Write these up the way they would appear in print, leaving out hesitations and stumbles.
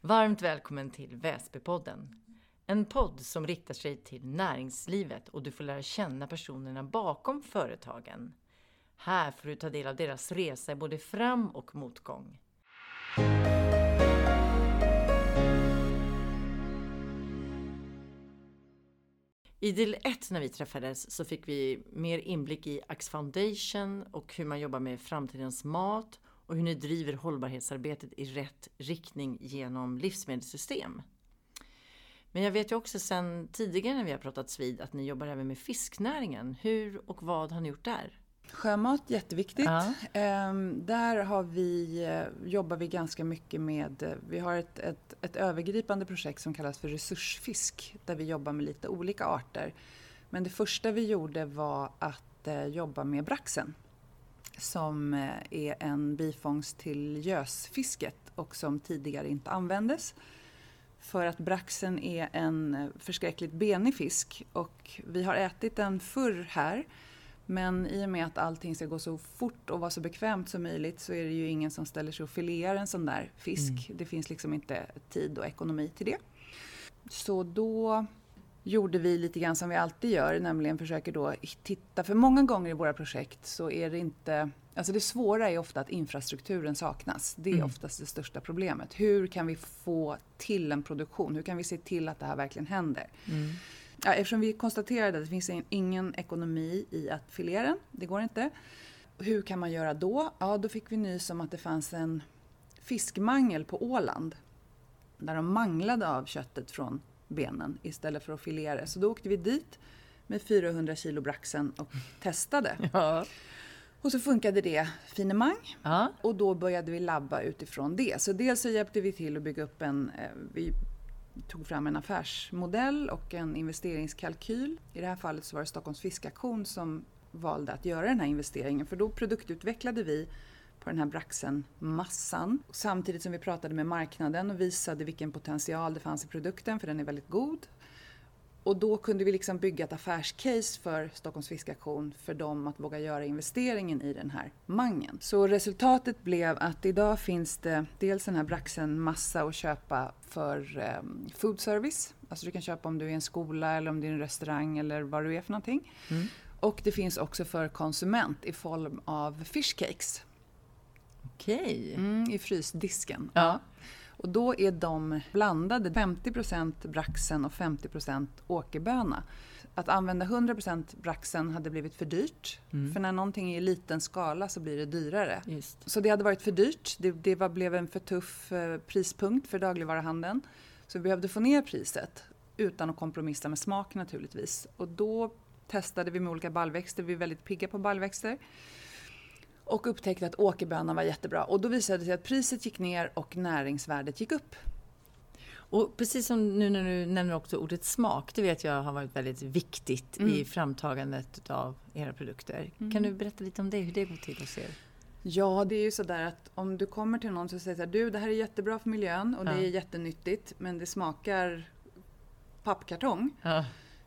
Varmt välkommen till Väsbypodden. En podd som riktar sig till näringslivet och du får lära känna personerna bakom företagen. Här får du ta del av deras resa både fram- och motgång. I del 1 när vi träffades så fick vi mer inblick i Ax Foundation och hur man jobbar med framtidens mat och hur ni driver hållbarhetsarbetet i rätt riktning genom livsmedelssystem. Men jag vet ju också sedan tidigare när vi har pratat vid att ni jobbar även med fisknäringen. Hur och vad har ni gjort där? Sjömat, jätteviktigt. Ja. Där jobbar vi ganska mycket med, vi har ett övergripande projekt som kallas för resursfisk där vi jobbar med lite olika arter. Men det första vi gjorde var att jobba med braxen som är en bifångst till gösfisket och som tidigare inte användes. För att braxen är en förskräckligt benig fisk och vi har ätit den förr här. Men i och med att allting ska gå så fort och vara så bekvämt som möjligt så är det ju ingen som ställer sig och filear en sån där fisk. Det finns liksom inte tid och ekonomi till det. Så då gjorde vi lite grann som vi alltid gör, nämligen försöker då titta. För många gånger i våra projekt så är det inte, alltså det svåra är ofta att infrastrukturen saknas. Det är oftast det största problemet. Hur kan vi få till en produktion? Hur kan vi se till att det här verkligen händer? Ja, eftersom vi konstaterade att det finns ingen ekonomi i att filera den, det går inte. Hur kan man göra då? Ja, då fick vi nys om att det fanns en fiskmangel på Åland. Där de manglade av köttet från benen istället för att filera. Så då åkte vi dit med 400 kilo braxen och testade. Ja. Och så funkade det finemang. Ja. Och då började vi labba utifrån det. Så dels så hjälpte vi till att bygga upp vi tog fram en affärsmodell och en investeringskalkyl. I det här fallet så var det Stockholms fiskaktion som valde att göra den här investeringen. För då produktutvecklade vi på den här braxenmassan. Samtidigt som vi pratade med marknaden och visade vilken potential det fanns i produkten, för den är väldigt god. Och då kunde vi liksom bygga ett affärscase för Stockholms fiskaktion för dem att våga göra investeringen i den här mangen. Så resultatet blev att idag finns det dels den här braxenmassa att köpa för food service. Alltså du kan köpa om du är en skola eller om du är en restaurang eller vad du är för någonting. Och det finns också för konsument i form av fish cakes. Okej. I frysdisken. Ja. Och då är de blandade 50% braxen och 50% åkerböna. Att använda 100% braxen hade blivit för dyrt. För när någonting är i liten skala så blir det dyrare. Just. Så det hade varit för dyrt. Det blev en för tuff prispunkt för dagligvaruhandeln. Så vi behövde få ner priset utan att kompromissa med smak naturligtvis. Och då testade vi med olika baljväxter. Vi är väldigt pigga på baljväxter. Och upptäckte att åkerbönan var jättebra. Och då visade det sig att priset gick ner och näringsvärdet gick upp. Och precis som nu när du nämner också ordet smak, det vet jag har varit väldigt viktigt i framtagandet av era produkter. Kan du berätta lite om det, hur det går till hos er? Ja, det är ju sådär att om du kommer till någon så säger så här, det här är jättebra för miljön och det är jättenyttigt, men det smakar pappkartong. Ja.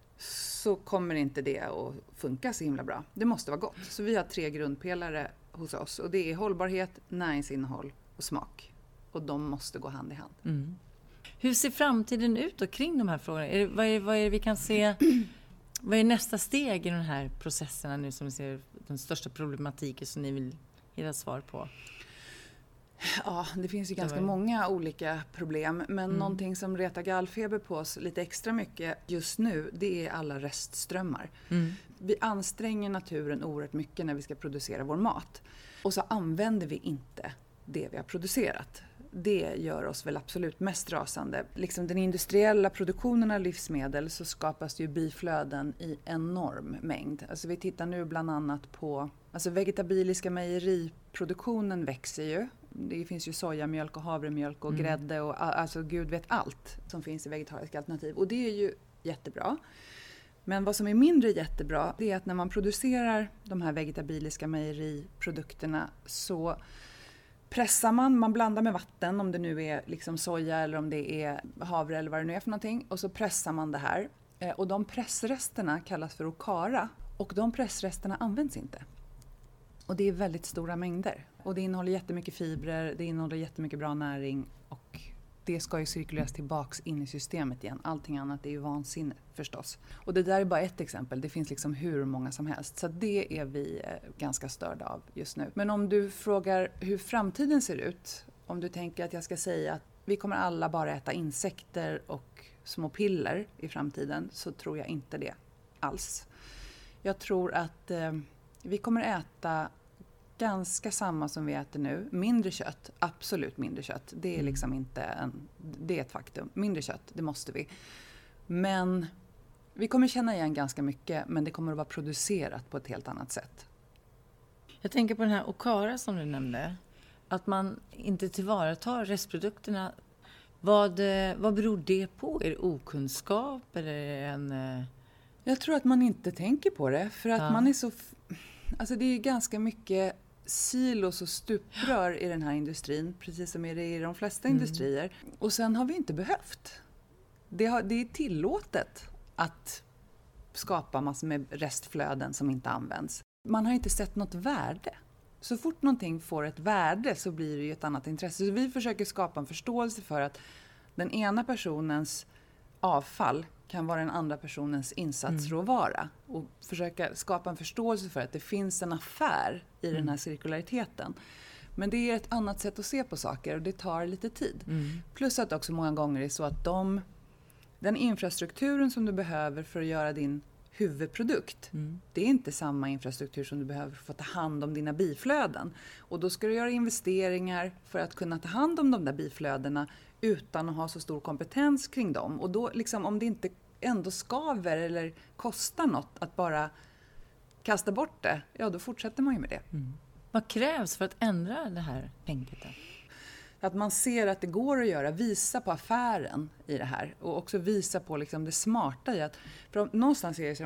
Så kommer inte det att funka så himla bra. Det måste vara gott. Så vi har 3 grundpelare hos oss. Och det är hållbarhet, näringsinnehåll och smak. Och de måste gå hand i hand. Hur ser framtiden ut då kring de här frågorna? Vad är det vi kan se? Vad är nästa steg i de här processerna nu som ni ser den största problematiken som ni vill hitta svar på? Ja, det finns ju ganska många olika problem. Men någonting som retar gallfeber på oss lite extra mycket just nu, det är alla restströmmar. Vi anstränger naturen oerhört mycket när vi ska producera vår mat. Och så använder vi inte det vi har producerat. Det gör oss väl absolut mest rasande. Liksom den industriella produktionen av livsmedel så skapas det ju biflöden i enorm mängd. Alltså vi tittar nu bland annat på, alltså vegetabiliska mejeriproduktionen växer ju. Det finns ju sojamjölk och havremjölk och grädde och alltså gud vet allt som finns i vegetariska alternativ. Och det är ju jättebra. Men vad som är mindre jättebra det är att när man producerar de här vegetabiliska mejeriprodukterna så pressar man blandar med vatten om det nu är liksom soja eller om det är havre eller vad det nu är för någonting. Och så pressar man det här. Och de pressresterna kallas för okara. Och de pressresterna används inte. Och det är väldigt stora mängder. Och det innehåller jättemycket fibrer, det innehåller jättemycket bra näring. Och det ska ju cirkuleras tillbaks in i systemet igen. Allting annat är ju vansinne förstås. Och det där är bara ett exempel. Det finns liksom hur många som helst. Så det är vi ganska störda av just nu. Men om du frågar hur framtiden ser ut. Om du tänker att jag ska säga att vi kommer alla bara äta insekter och små piller i framtiden, så tror jag inte det alls. Jag tror att vi kommer äta ganska samma som vi äter nu. Mindre kött, absolut mindre kött. Det är liksom inte det är ett faktum. Mindre kött, det måste vi. Men vi kommer känna igen ganska mycket, men det kommer att vara producerat på ett helt annat sätt. Jag tänker på den här Okara som du nämnde. Att man inte tillvaratar restprodukterna. Vad beror det på? Är det okunskap eller är det en... Jag tror att man inte tänker på det. För att man är så... Alltså det är ganska mycket silos och stuprör i den här industrin. Precis som är det i de flesta industrier. Och sen har vi inte behövt. Det är tillåtet att skapa massor med restflöden som inte används. Man har inte sett något värde. Så fort någonting får ett värde så blir det ju ett annat intresse. Så vi försöker skapa en förståelse för att den ena personens avfall kan vara den andra personens insatsråvara. Och försöka skapa en förståelse för att det finns en affär i den här cirkulariteten. Men det är ett annat sätt att se på saker och det tar lite tid. Plus att också många gånger är det så att den infrastrukturen som du behöver för att göra din huvudprodukt, det är inte samma infrastruktur som du behöver för att ta hand om dina biflöden. Och då ska du göra investeringar för att kunna ta hand om de där biflödena utan att ha så stor kompetens kring dem. Och då liksom, om det inte ändå skaver eller kostar något att bara kasta bort det, ja då fortsätter man ju med det. Vad krävs för att ändra det här tänket? Att man ser att det går att göra, visa på affären i det här och också visa på liksom det smarta i att, för någonstans är det så,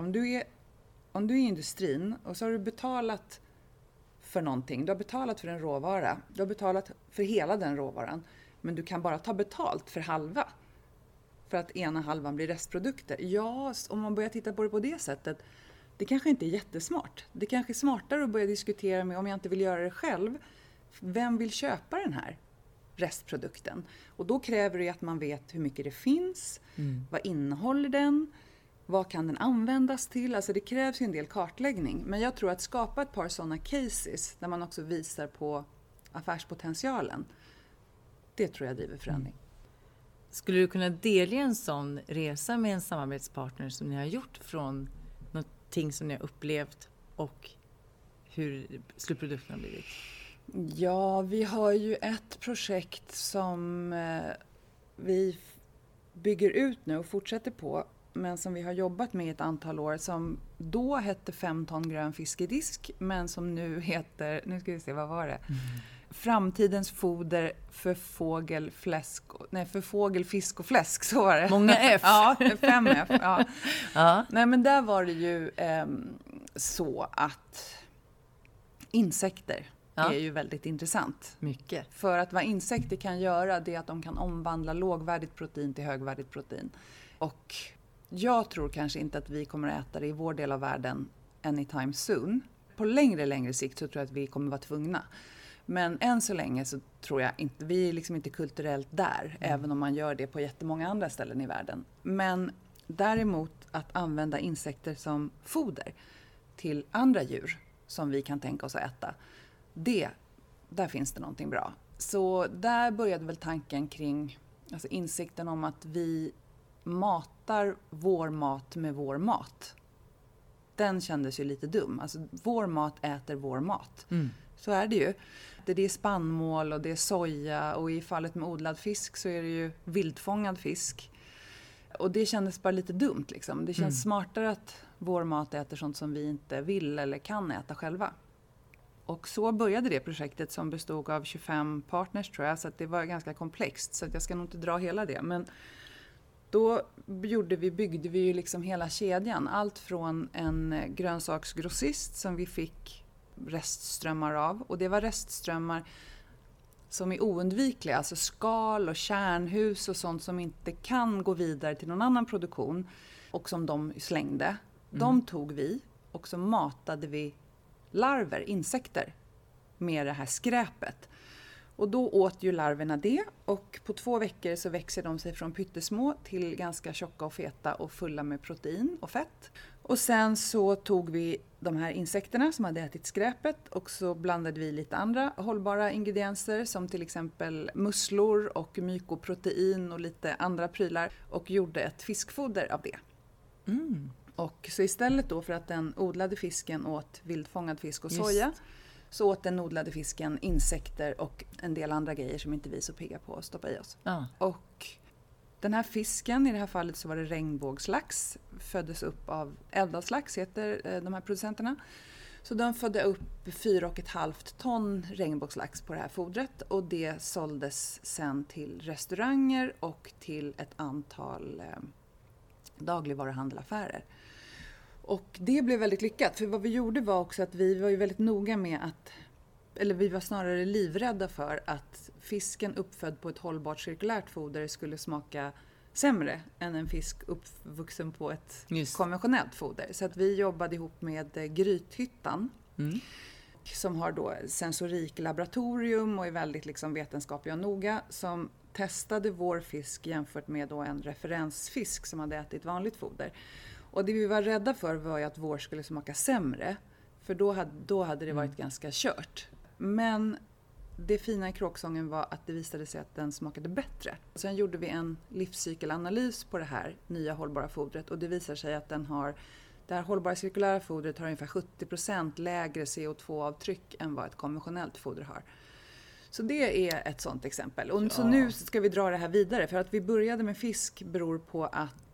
om du är i industrin och så har du betalat för någonting, du har betalat för en råvara, du har betalat för hela den råvaran, men du kan bara ta betalt för halva, för att ena halvan blir restprodukter. Ja, om man börjar titta på det på det sättet, det kanske inte är jättesmart. Det kanske är smartare att börja diskutera med, om jag inte vill göra det själv, vem vill köpa den här restprodukten? Och då kräver det att man vet hur mycket det finns, vad innehåller den, vad kan den användas till? Alltså det krävs ju en del kartläggning. Men jag tror att skapa ett par sådana cases där man också visar på affärspotentialen, det tror jag driver förändring. Skulle du kunna delge en sån resa med en samarbetspartner som ni har gjort från någonting som ni har upplevt och hur slutprodukten har blivit? Ja, vi har ju ett projekt som vi bygger ut nu och fortsätter på, men som vi har jobbat med i ett antal år, som då hette 5 ton grön fiskedisk, men som nu heter, nu ska vi se, vad var det? Framtidens foder för fågel, fisk och fläsk, så var det. Många F. Ja, 5 F. Ja. Ja. Nej, men där var det ju så att insekter är ju väldigt intressant. Mycket. För att vad insekter kan göra, det är att de kan omvandla lågvärdigt protein till högvärdigt protein. Och jag tror kanske inte att vi kommer att äta det i vår del av världen anytime soon. På längre sikt så tror jag att vi kommer vara tvungna. Men än så länge så tror jag inte, vi är liksom inte kulturellt där, även om man gör det på jättemånga andra ställen i världen. Men däremot att använda insekter som foder till andra djur som vi kan tänka oss att äta, där finns det någonting bra. Så där började väl tanken kring alltså insikten om att vi matar vår mat med vår mat. Den kändes ju lite dum. Alltså vår mat äter vår mat. Så är det ju. Det är spannmål och det är soja, och i fallet med odlad fisk så är det ju vildfångad fisk. Och det kändes bara lite dumt liksom. Det känns smartare att vår mat äter sånt som vi inte vill eller kan äta själva. Och så började det projektet, som bestod av 25 partners tror jag, så att det var ganska komplext, så att jag ska nog inte dra hela det. Men då byggde vi ju liksom hela kedjan. Allt från en grönsaksgrossist som vi fick restströmmar av. Och det var restströmmar som är oundvikliga. Alltså skal och kärnhus och sånt som inte kan gå vidare till någon annan produktion. Och som de slängde. De tog vi och så matade vi larver, insekter, med det här skräpet. Och då åt ju larverna det, och på 2 veckor så växer de sig från pyttesmå till ganska tjocka och feta och fulla med protein och fett. Och sen så tog vi de här insekterna som hade ätit skräpet och så blandade vi lite andra hållbara ingredienser som till exempel musslor och mykoprotein och lite andra prylar och gjorde ett fiskfoder av det. Och så istället då för att den odlade fisken åt vildfångad fisk och soja så åt den odlade fisken insekter och en del andra grejer som inte vi är så pigga på att stoppa i oss. Och den här fisken, i det här fallet så var det regnbågslax, föddes upp av Älvdalslax heter de här producenterna. Så de födde upp 4,5 ton regnbågslax på det här fodret och det såldes sen till restauranger och till ett antal dagligvaruhandelaffärer. Och det blev väldigt lyckat, för vad vi gjorde var också att vi var ju väldigt noga med att, eller vi var snarare livrädda för att fisken uppfödd på ett hållbart cirkulärt foder skulle smaka sämre än en fisk uppvuxen på ett konventionellt foder. Så att vi jobbade ihop med Grythyttan som har då sensoriklaboratorium och är väldigt liksom vetenskapliga och noga, som testade vår fisk jämfört med då en referensfisk som hade ätit vanligt foder. Och det vi var rädda för var ju att vår skulle smaka sämre, för då hade det varit ganska kört. Men det fina i kråksången var att det visade sig att den smakade bättre. Sen gjorde vi en livscykelanalys på det här nya hållbara fodret och det visar sig att det här hållbara cirkulära fodret har ungefär 70% lägre CO2-avtryck än vad ett konventionellt foder har. Så det är ett sådant exempel. Och så nu ska vi dra det här vidare, för att vi började med fisk beror på att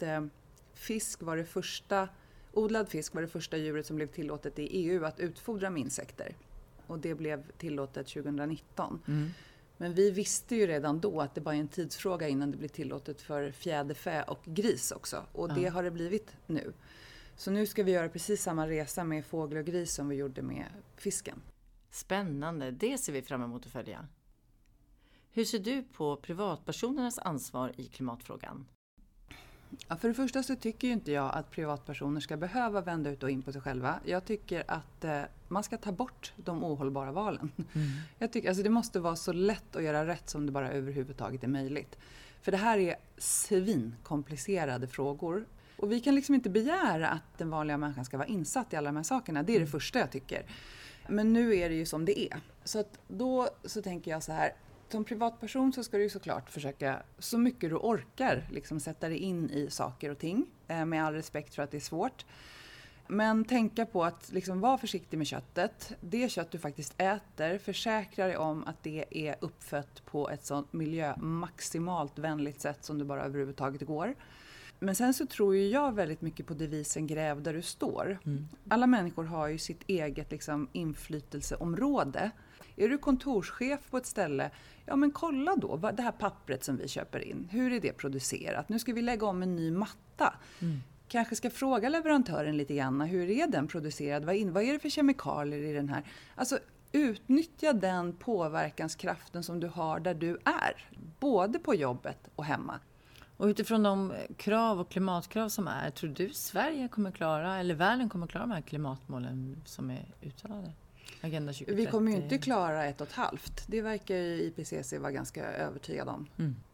odlad fisk var det första djuret som blev tillåtet i EU att utfodra med insekter. Och det blev tillåtet 2019. Men vi visste ju redan då att det bara är en tidsfråga innan det blir tillåtet för fjäderfä och gris också. Och det har det blivit nu. Så nu ska vi göra precis samma resa med fågel och gris som vi gjorde med fisken. Spännande, det ser vi fram emot att följa. Hur ser du på privatpersonernas ansvar i klimatfrågan? Ja, för det första så tycker ju inte jag att privatpersoner ska behöva vända ut och in på sig själva. Jag tycker att man ska ta bort de ohållbara valen. Jag tycker, alltså det måste vara så lätt att göra rätt som det bara överhuvudtaget är möjligt. För det här är svinkomplicerade frågor. Och vi kan liksom inte begära att den vanliga människan ska vara insatt i alla de här sakerna. Det är det första jag tycker. Men nu är det ju som det är. Så att då så tänker jag så här. Som privatperson så ska du såklart försöka så mycket du orkar liksom sätta dig in i saker och ting. Med all respekt för att det är svårt. Men tänka på att liksom vara försiktig med köttet. Det kött du faktiskt äter, försäkra dig om att det är uppfött på ett sånt miljömaximalt vänligt sätt som det bara överhuvudtaget går. Men sen så tror ju jag väldigt mycket på devisen gräv där du står. Alla människor har ju sitt eget liksom inflytelseområde. Är du kontorschef på ett ställe, ja men kolla då det här pappret som vi köper in. Hur är det producerat? Nu ska vi lägga om en ny matta. Kanske ska fråga leverantören lite grann, hur är den producerad? Vad är det för kemikalier i den här? Alltså utnyttja den påverkanskraften som du har där du är. Både på jobbet och hemma. Och utifrån de krav och klimatkrav som är, tror du Sverige kommer klara, eller världen kommer klara de här klimatmålen som är uttalade? Agenda 2030. Vi kommer ju inte klara 1,5. Det verkar ju IPCC vara ganska övertygad om.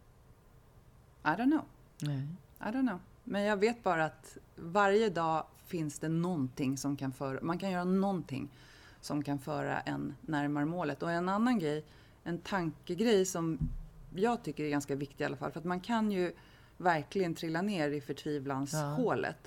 I don't know. Nej. I don't know. Men jag vet bara att varje dag finns det någonting som kan man kan göra någonting som kan föra en närmare målet. Och en annan grej, en tankegrej som jag tycker är ganska viktig i alla fall. För att man kan ju verkligen trilla ner i förtvivlanshålet.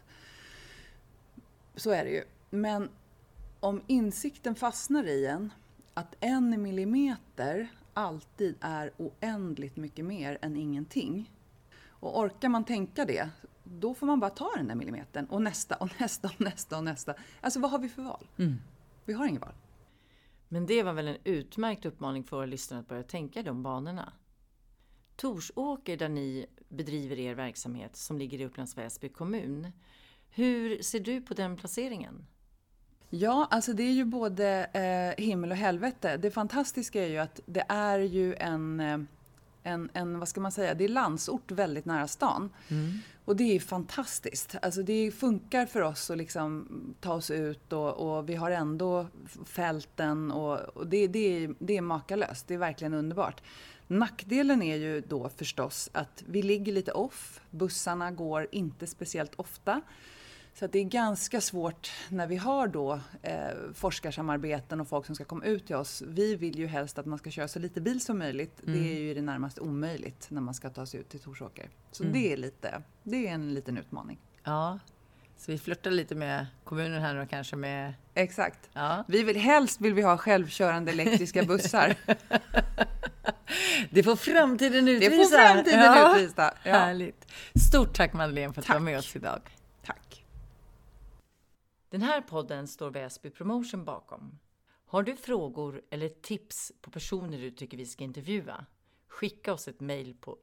Så är det ju. Men om insikten fastnar i en att 1 millimeter alltid är oändligt mycket mer än ingenting. Och orkar man tänka det, då får man bara ta den där millimetern och nästa och nästa och nästa och nästa. Alltså vad har vi för val? Vi har ingen val. Men det var väl en utmärkt uppmaning för våra lyssnare att börja tänka i de banorna. Torsåker, där ni bedriver er verksamhet som ligger i Upplands Väsby kommun. Hur ser du på den placeringen? Ja, alltså det är ju både himmel och helvete. Det fantastiska är ju att det är ju vad ska man säga, det är landsort väldigt nära stan. Och det är fantastiskt. Alltså det funkar för oss att liksom ta oss ut och vi har ändå fälten och det är makalöst. Det är verkligen underbart. Nackdelen är ju då förstås att vi ligger lite off. Bussarna går inte speciellt ofta. Så att det är ganska svårt när vi har då forskarsamarbeten och folk som ska komma ut till oss. Vi vill ju helst att man ska köra så lite bil som möjligt. Det är ju det närmast omöjligt när man ska ta sig ut till Torsåker. Så det är en liten utmaning. Ja, så vi flirtar lite med kommunen här och kanske med... Exakt. Ja. Helst vill vi ha självkörande elektriska bussar. Det får framtiden utvisa. Det får framtiden utvisa. Ja. Härligt. Stort tack Madeleine för att du var med oss idag. Tack. Den här podden står Väsby Promotion bakom. Har du frågor eller tips på personer du tycker vi ska intervjua? Skicka oss ett mejl på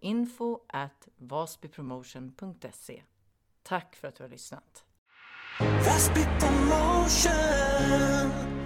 info@vasbypromotion.se. Tack för att du har lyssnat. Väsby Promotion.